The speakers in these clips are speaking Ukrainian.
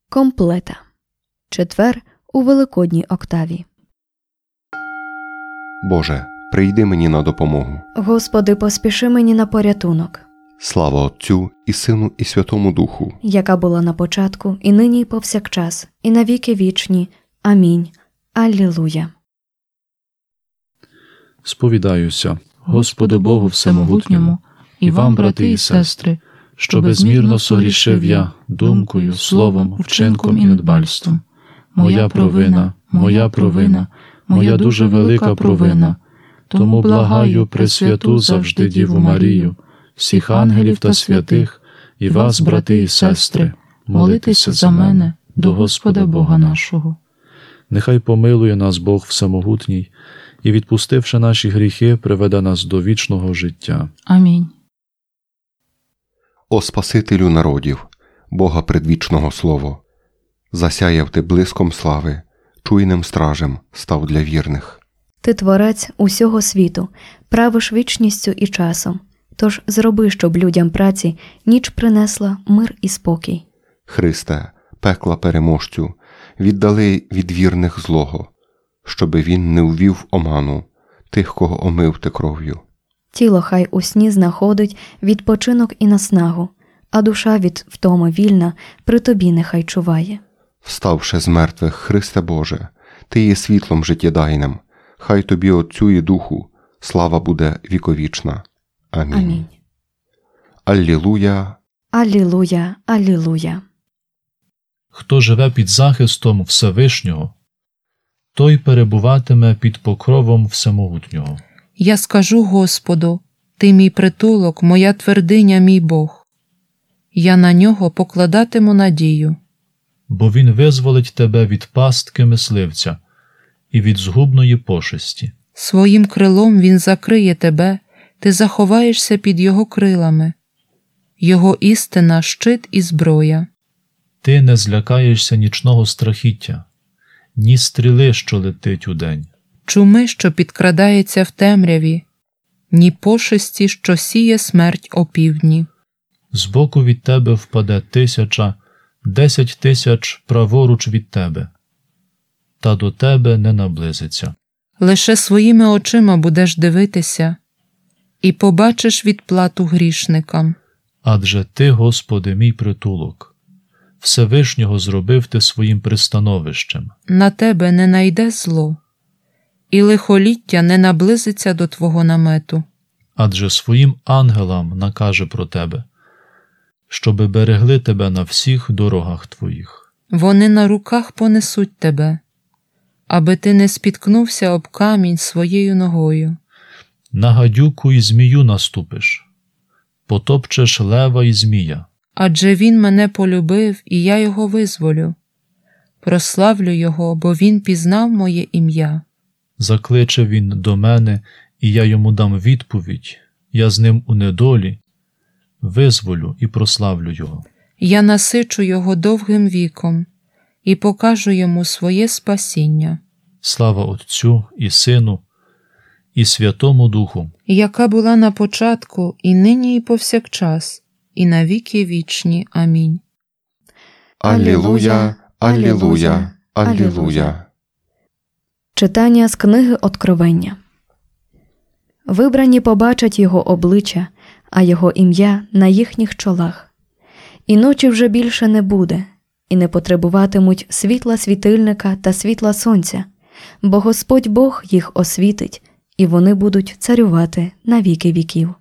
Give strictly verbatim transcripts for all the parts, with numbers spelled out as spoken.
Комплета. Четвер у Великодній октаві. Боже, прийди мені на допомогу. Господи, поспіши мені на порятунок. Слава Отцю і Сину і Святому Духу, яка була на початку, і нині, і повсякчас, і на віки вічні. Амінь. Аллилуйя. Сповідаюся Господу Богу Всемогутньому і вам, брати і сестри, що безмірно согрішив я думкою, словом, вчинком і недбальством. Моя провина, моя провина, моя дуже велика провина. Тому благаю Пресвяту завжди Діву Марію, всіх ангелів та святих, і вас, брати і сестри, молитеся за мене до Господа Бога нашого. Нехай помилує нас Бог Всемогутній і, відпустивши наші гріхи, приведе нас до вічного життя. Амінь. О Спасителю народів, Бога предвічного Слово, засяяв ти блиском слави, чуйним стражем став для вірних. Ти творець усього світу, правиш вічністю і часом. Тож зроби, щоб людям праці ніч принесла мир і спокій. Христе, пекла переможцю, віддали від вірних злого, щоби він не ввів в оману тих, кого омив ти кров'ю. Тіло хай у сні знаходить відпочинок і наснагу, а душа від втоми вільна при тобі нехай чуває. Вставши з мертвих, Христе Боже, ти є світлом життєдайним, хай тобі Отцю і Духу слава буде віковічна. Амінь. Амінь. Аллилуйя. Аллилуйя. Аллилуйя. Хто живе під захистом Всевишнього, той перебуватиме під покровом Всемогутнього. Я скажу Господу, ти мій притулок, моя твердиня, мій Бог. Я на нього покладатиму надію. Бо він визволить тебе від пастки мисливця і від згубної пошесті. Своїм крилом він закриє тебе, ти заховаєшся під його крилами. Його істина – щит і зброя. Ти не злякаєшся нічного страхіття, ні стріли, що летить удень, чуми, що підкрадається в темряві, ні пошесті, що сіє смерть опівдні. Збоку від тебе впаде тисяча, десять тисяч праворуч від тебе, та до тебе не наблизиться. Лише своїми очима будеш дивитися і побачиш відплату грішникам. Адже ти, Господи, мій притулок, Всевишнього зробив ти своїм пристановищем. На тебе не найде зло, і лихоліття не наблизиться до твого намету. Адже своїм ангелам накаже про тебе, щоби берегли тебе на всіх дорогах твоїх. Вони на руках понесуть тебе, аби ти не спіткнувся об камінь своєю ногою. На гадюку і змію наступиш, потопчеш лева і змія. Адже він мене полюбив, і я його визволю. Прославлю його, бо він пізнав моє ім'я. Закличе він до мене, і я йому дам відповідь. Я з ним у недолі, визволю і прославлю його. Я насичу його довгим віком і покажу йому своє спасіння. Слава Отцю і Сину і Святому Духу, яка була на початку, і нині, і повсякчас, і на віки вічні. Амінь. Аллилуйя, аллилуйя, аллилуйя. Читання з книги Откровення. Вибрані побачать його обличчя, а його ім'я на їхніх чолах. І ночі вже більше не буде, і не потребуватимуть світла світильника та світла сонця, бо Господь Бог їх освітить, і вони будуть царювати на віки віків.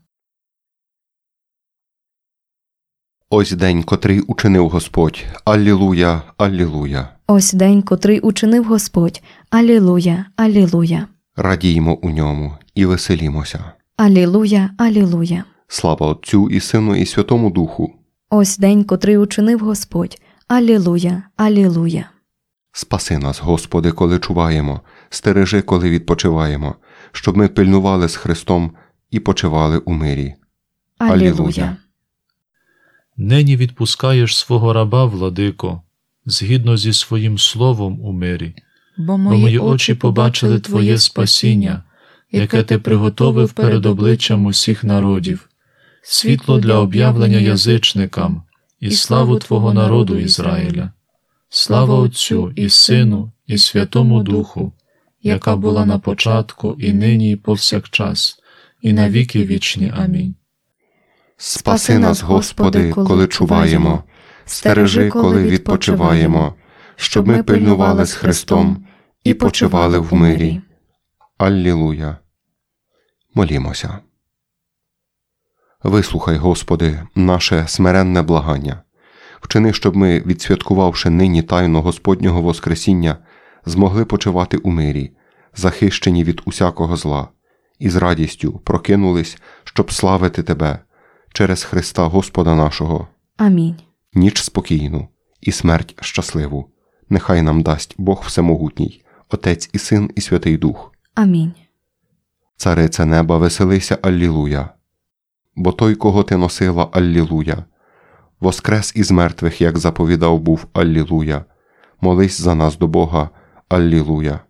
Ось день, котрий учинив Господь. Аллилуйя, аллилуйя. Ось день, котрий учинив Господь. Аллилуйя, аллилуйя. Радіймо у ньому і веселімося. Аллилуйя, аллилуйя. Слава Отцю і Сину і Святому Духу. Ось день, котрий учинив Господь. Аллилуйя, аллилуйя. Спаси нас, Господи, коли чуваємо, стережи, коли відпочиваємо, щоб ми пильнували з Христом і почивали у мирі. Аллилуйя. Нині відпускаєш свого раба, владико, згідно зі своїм словом у мирі, бо мої, мої очі побачили Твоє спасіння, яке Ти приготовив перед обличчям усіх народів, світло для об'явлення язичникам і славу Твого народу Ізраїля. Слава Отцю і Сину, і Святому Духу, яка була на початку, і нині, і повсякчас, і на віки вічні. Амінь. Спаси нас, Господи, коли чуваємо, стережи, коли відпочиваємо, щоб ми пильнували з Христом і почивали в мирі. Аллілуя. Молімося. Вислухай, Господи, наше смиренне благання. Вчини, щоб ми, відсвяткувавши нині тайну Господнього Воскресіння, змогли почивати у мирі, захищені від усякого зла, і з радістю прокинулись, щоб славити Тебе через Христа Господа нашого. Амінь. Ніч спокійну і смерть щасливу. Нехай нам дасть Бог Всемогутній, Отець і Син і Святий Дух. Амінь. Царице неба, веселися, Аллілуя. Бо той, кого ти носила, Аллілуя. Воскрес із мертвих, як заповідав був, Аллілуя. Молись за нас до Бога, Аллілуя.